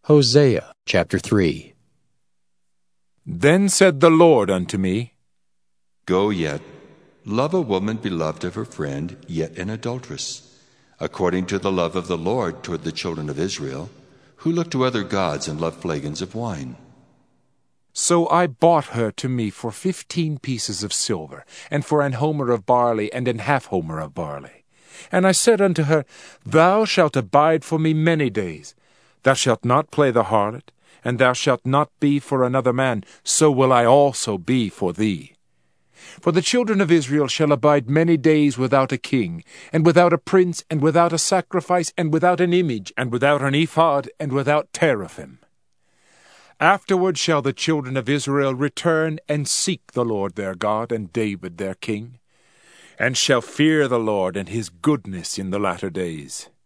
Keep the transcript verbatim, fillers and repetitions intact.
Hosea chapter three. Then said the Lord unto me, Go yet, love a woman beloved of her friend, yet an adulteress, according to the love of the Lord toward the children of Israel, who look to other gods and love flagons of wine. So I bought her to me for fifteen pieces of silver, and for an homer of barley, and an half homer of barley. And I said unto her, Thou shalt abide for me many days. Thou shalt not play the harlot, and thou shalt not be for another man, so will I also be for thee. For the children of Israel shall abide many days without a king, and without a prince, and without a sacrifice, and without an image, and without an ephod, and without teraphim. Afterward shall the children of Israel return and seek the Lord their God, and David their king, and shall fear the Lord and his goodness in the latter days.